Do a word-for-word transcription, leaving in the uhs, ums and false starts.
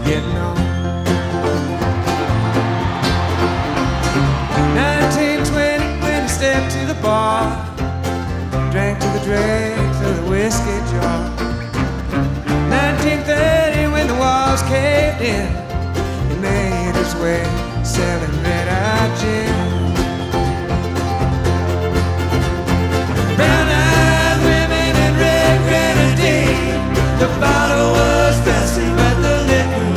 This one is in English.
getting on. nineteen twenty when he stepped to the bar, drank to the dregs of the whiskey jar. nineteen thirty when the walls caved in, he made his way selling red-eye gin.